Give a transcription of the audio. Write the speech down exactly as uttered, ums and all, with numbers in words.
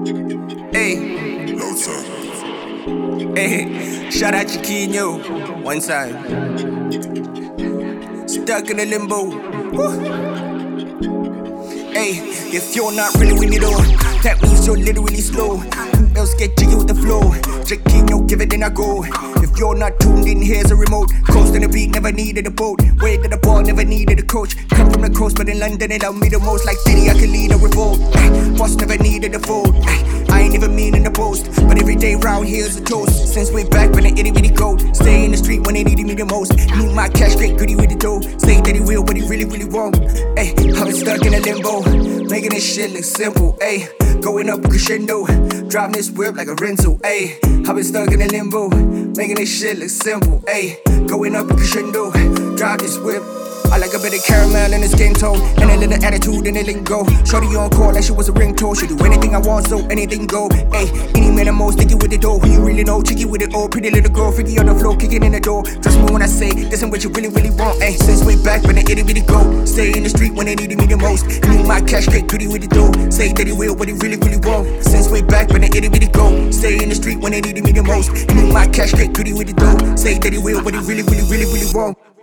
Hey, No time. hey, shout out Chiquinho, one time. Stuck in a limbo. Woo. Hey, if you're not really winning it all, that means you're literally slow. Who else get jiggy with the flow? Chiquinho, give it then I go. If you're not tuned in, here's a remote. Coast on the beat, never needed a boat. Way to the ball, never needed a coach. Come from the coast, but in London it love me the most. Like Diddy, I can lead a revolt. Ay, boss never needed a fold. Ay, I ain't even meaning to boast, but every day round here's a toast. Since way back when the itty bitty goat, stay in the street when they needed me the most. Need my cash, get goody with the dough. Say that he will, but he really, really won't. Ay, I've been stuck in a limbo, making this shit look simple. Ay, going up crescendo, driving this whip like a rental. Ay, I've been stuck in a limbo, making this shit look simple. Ay, going up crescendo, drive this whip. I like a bit of caramel in this game tone, and a little attitude and a lingo. Shorty on call like she was a ringtone. She do anything I want, so anything go. Ayy, any man I'm most sticky with the dough. Who you really know, cheeky with it all. Pretty little girl, freaky on the floor, kicking in the door. Trust me when I say, this ain't what you really, really want. Ayy, since way back when the itty bitty go, stay in the street when they needed me the most. Need my cash, get goody with the dough. Say that he will, but he really, really won't. Since way back when the itty bitty go, stay in the street when they needed me the most. Need my cash, get goody with the dough. Say that he will, but he really, really, really, really won't.